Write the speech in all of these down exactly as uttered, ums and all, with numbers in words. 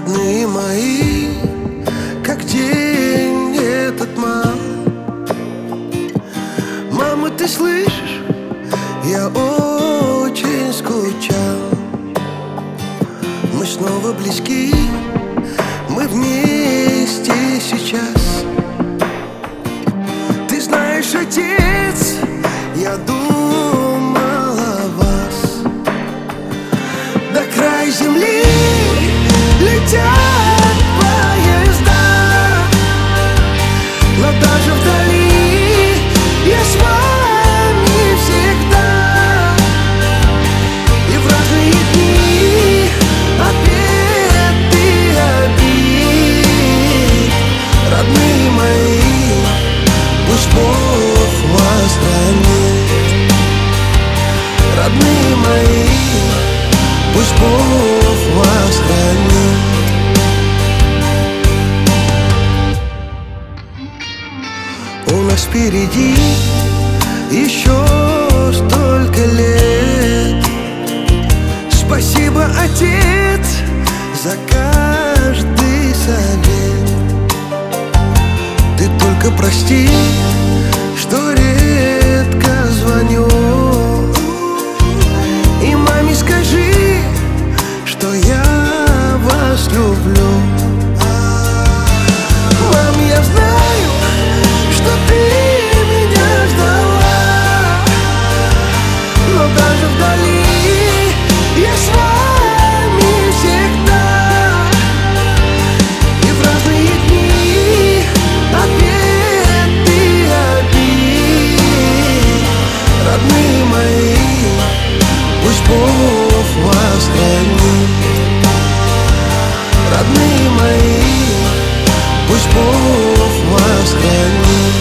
Родные мои, как день этот мал. Мама, ты слышишь? Я очень скучал. Мы снова близки, мы вместе сейчас. Ты знаешь, отец, я думал о вас. До края земли летят поезда, но даже вдали я с вами всегда. И в разные дни обед и обид. Родные мои, пусть Бог вас хранит. Родные мои, пусть Бог вас хранит. У нас впереди еще столько лет. Спасибо, отец, за каждый совет. Ты только прости, что редко звоню. И маме скажи, что я вас люблю. Мам, я знаю, что ты меня ждала, но даже вдали я с вами всегда. И в разные дни обед и обид. Родные мои, пусть Бог вас хранит. Родные мои, пусть Бог вас хранит.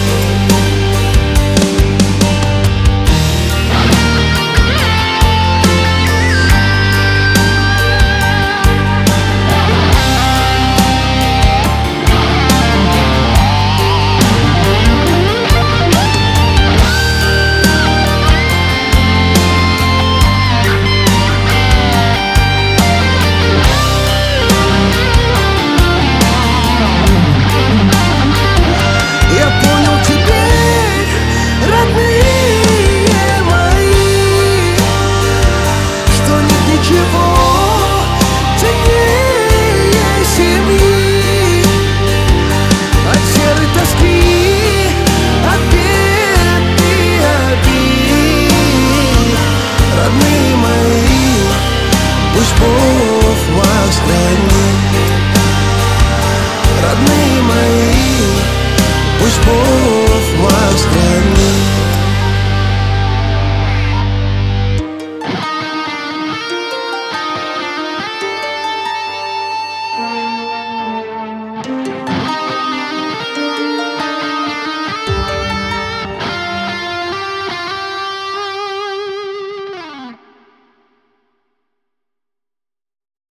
Пусть Бог вас хранит.